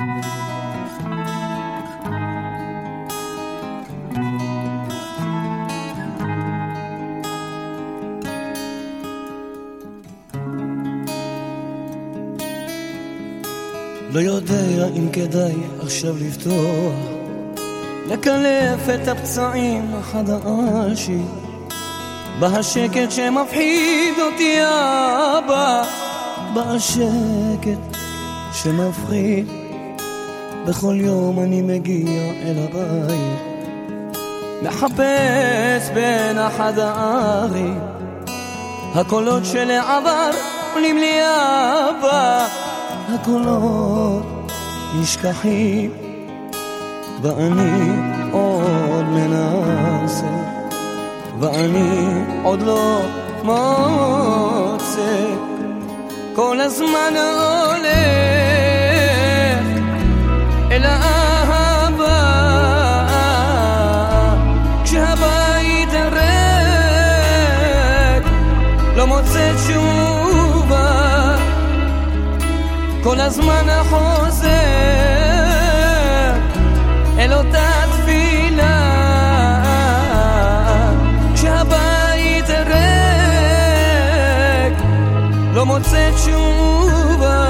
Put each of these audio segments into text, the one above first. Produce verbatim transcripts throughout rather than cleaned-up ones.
לא יודע אם כדאי עכשיו לפתוח, לקלף את הפצעים החדשים, בהשקט שמפחיד אותי אבא, בהשקט שמפחיד. בכל יום אני מגיע אל הבית, מחפש בין אחד הערים, הקולות שלעבר עולים לי אבא, הקולות נשכחים, ואני עוד מנסה, ואני עוד לא מוצא, כל הזמן הולך אל האהבה, כשהבית ריק לא מוצא תשובה, כל הזמן החוזר אל אותה תפילה, כשהבית ריק לא מוצא תשובה.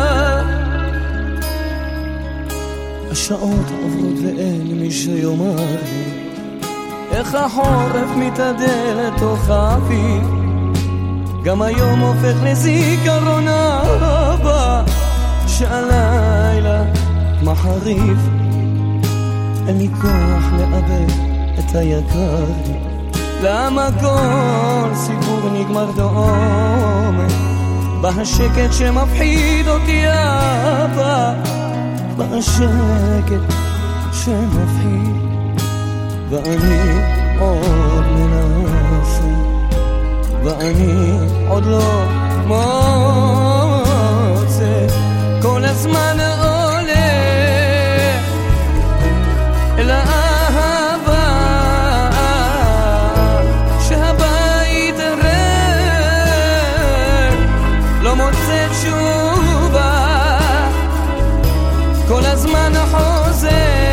השעות עוברות ואין מי שיאמר לי איך החורף מתעדל לתוך האביב, גם היום הופך לזיכרון הבא, שהלילה מחריף, אין לי כוח לאבד את היקר לי, למה כל סיפור נגמר דומה, בהשקט שמפחיד אותי אבא, בהשקט שמפחיד, ואני עוד מנסה, ואני עוד לא מוצא, כל הזמן הולך אל האהבה, שהבית ריק לא מוצא תשובה, כל הזמן חוזר